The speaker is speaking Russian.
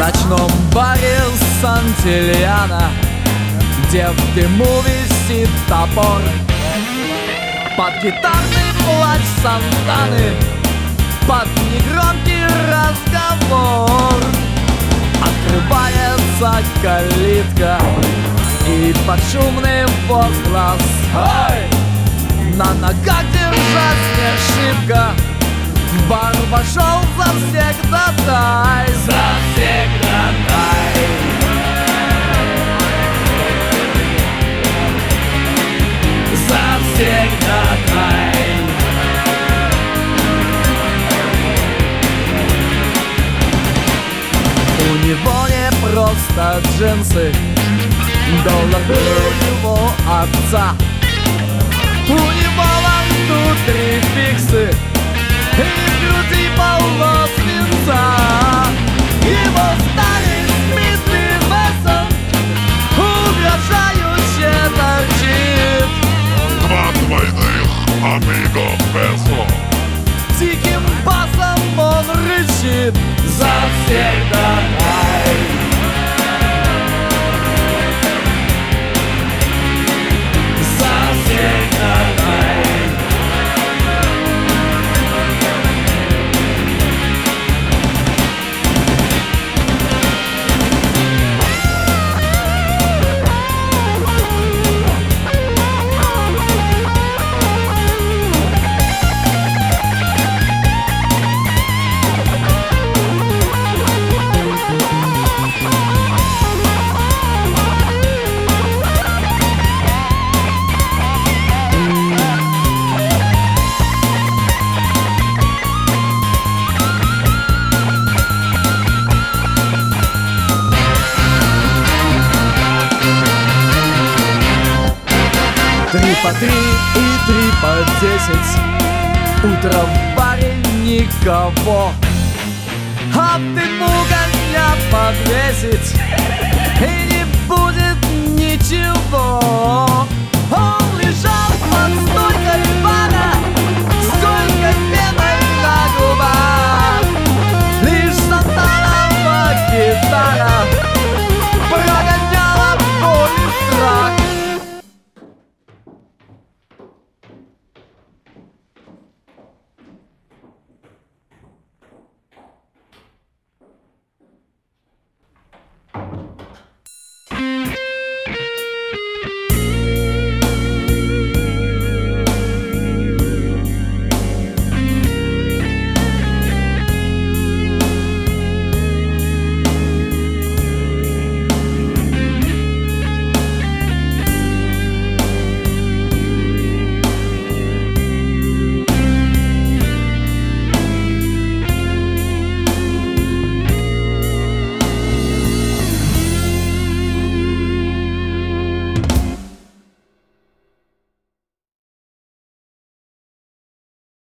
ночном баре Сантильяна, где в дыму висит топор, под гитарный плач Сантаны, под негромкий разговор открывается калитка, и под шумный возглас «Ой!» на ногах держась не шибко в бар вошел завсегдатай. Завсегдатай. Завсегдатай. У него не просто джинсы, доллар был у него отца. У него внутри фиксы и в груди полно свинца. Его старый Смитли Вессон угрожающе торчит. Два двойных амиго песо. Диким басом он рычит. Завсегдатай. Завсегдатай. Три по три и три по 10. Утро в баре никого, а ты дыму коня подвесить.